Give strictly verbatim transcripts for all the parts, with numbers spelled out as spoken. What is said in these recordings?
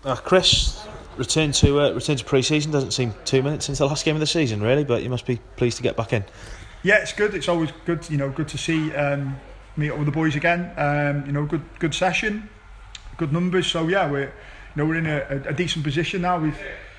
Uh, Chris, return to uh, return to pre-season. Doesn't seem two minutes since the last game of the season, really, but you must be pleased to get back in. Yeah, it's good. It's always good, you know, good to see um, meet up with the boys again. Um, you know, good good session, good numbers. So yeah, we're you know we're in a, a decent position now. We've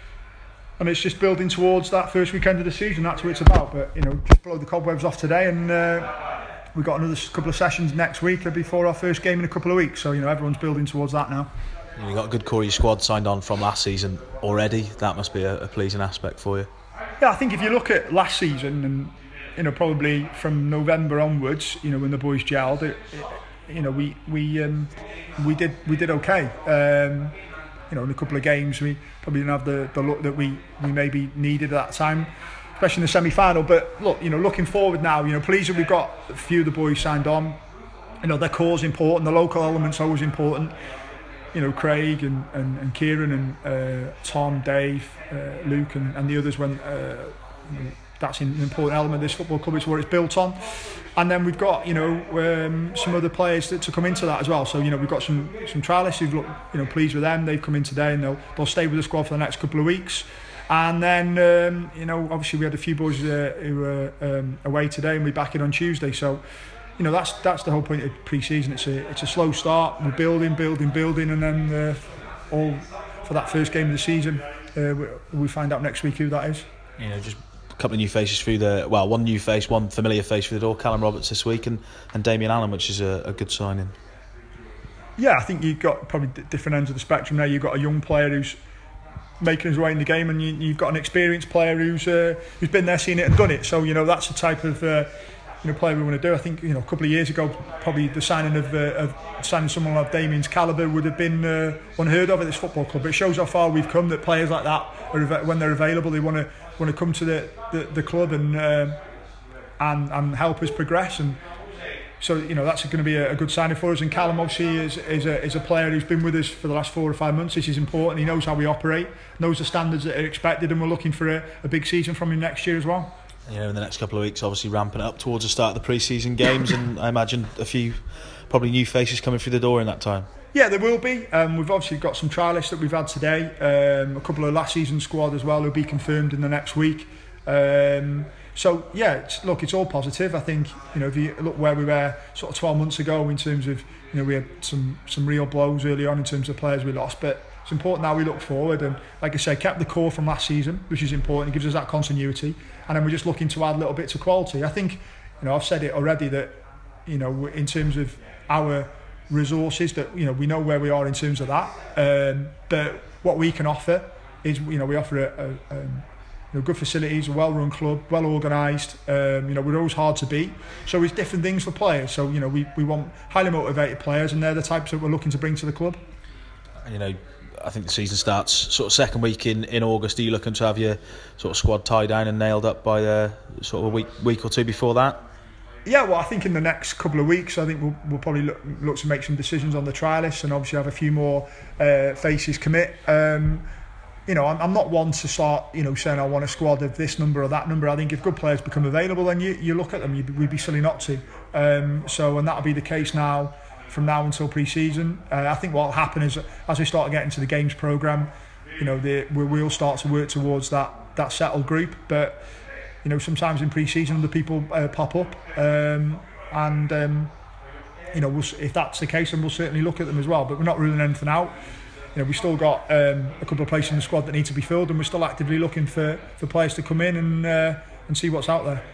and it's just building towards that first weekend of the season. That's what it's about. But you know, just blow the cobwebs off today, and uh, we've got another couple of sessions next week before our first game in a couple of weeks. So you know, everyone's building towards that now. You've got a good core of your squad signed on from last season already. That must be a, a pleasing aspect for you. Yeah, I think if you look at last season and you know probably from November onwards, you know when the boys gelled, it, it, you know we we um, we did we did okay. Um, you know in a couple of games we probably didn't have the, the look that we, we maybe needed at that time, especially in the semi-final. But look, you know looking forward now, you know pleased that we've got a few of the boys signed on. You know their core's important, the local element's always important. You know, Craig and, and, and Kieran and uh, Tom, Dave, uh, Luke and, and the others, when uh, that's an important element of this football club. It's what it's built on. And then we've got, you know, um, some other players that, to come into that as well. So, you know, we've got some some trialists who've looked, you know, pleased with them. They've come in today and they'll, they'll stay with the squad for the next couple of weeks. And then, um, you know, obviously we had a few boys uh, who were um, away today and we're back in on Tuesday. So, you know that's that's the whole point of pre-season. It's a it's a slow start. We're building, building, building, and then uh, all for that first game of the season, uh, we, we find out next week who that is. You know, just a couple of new faces through the well, one new face, one familiar face through the door. Callum Roberts this week, and and Damien Allen, which is a, a good signing. Yeah, I think you've got probably different ends of the spectrum there. You've got a young player who's making his way in the game, and you, you've got an experienced player who's uh, who's been there, seen it, and done it. So you know that's the type of uh, you know, player we want to do. I think you know a couple of years ago, probably the signing of, uh, of signing someone like Damien's calibre would have been uh, unheard of at this football club. It shows how far we've come. That players like that, are, when they're available, they want to want to come to the, the, the club and uh, and and help us progress. And so you know that's going to be a, a good signing for us. And Callum obviously is is a is a player who's been with us for the last four or five months. This is important. He knows how we operate, knows the standards that are expected, and we're looking for a, a big season from him next year as well. You know, in the next couple of weeks, obviously ramping it up towards the start of the pre-season games, and I imagine a few probably new faces coming through the door in that time. Yeah, there will be. Um, we've obviously got some trialists that we've had today. Um, a couple of last season squad as well who'll be confirmed in the next week. Um, so yeah, it's, look, it's all positive. I think you know if you look where we were sort of twelve months ago in terms of you know we had some some real blows early on in terms of players we lost, but it's important now we look forward and like I say, kept the core from last season, which is important. It gives us that continuity, and then we're just looking to add little bits of quality. I think you know I've said it already that you know in terms of our resources that you know we know where we are in terms of that, um, but what we can offer is you know we offer a, a, um, you know, good facilities, a well-run club, well organised. Um, you know we're always hard to beat, so it's different things for players. So you know we we want highly motivated players, and they're the types that we're looking to bring to the club. You know, I think the season starts sort of second week in, in August. Are you looking to have your sort of squad tied down and nailed up by uh, sort of a week week or two before that? Yeah, well, I think in the next couple of weeks, I think we'll, we'll probably look, look to make some decisions on the trialists and obviously have a few more uh, faces commit. Um, you know, I'm, I'm not one to start, you know, saying I want a squad of this number or that number. I think if good players become available, then you, you look at them, you'd, we'd be silly not to. Um, so, and that'll be the case now, from now until pre-season. Uh, I think what will happen is as we start getting to the games programme, you know, the, we, we'll start to work towards that that settled group. But you know, sometimes in pre-season, other people uh, pop up, um, and um, you know, we'll, if that's the case, then we'll certainly look at them as well. But we're not ruling anything out. You know, we've still got um, a couple of places in the squad that need to be filled, and we're still actively looking for, for players to come in and uh, and see what's out there.